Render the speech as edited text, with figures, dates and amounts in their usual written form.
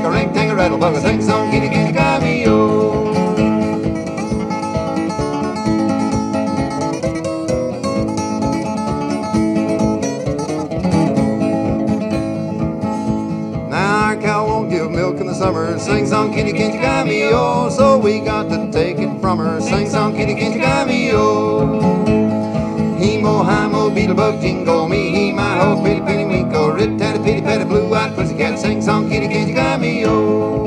a ring, tang, a rattle, bug, a sing song, kitty, kitty, cameo. Now our cow won't give milk in the summer. Sing song, kitty, kitty, cameo. So we got to take it from her. Sing song, kitty, kitty, cameo. He-mo, hi-mo, beetlebug, jingle me, he, my, ho, pitty, pitty, winkle, rit-tatty, pitty, patty, blue-eyed pussycat, sing song, kitty, kitty,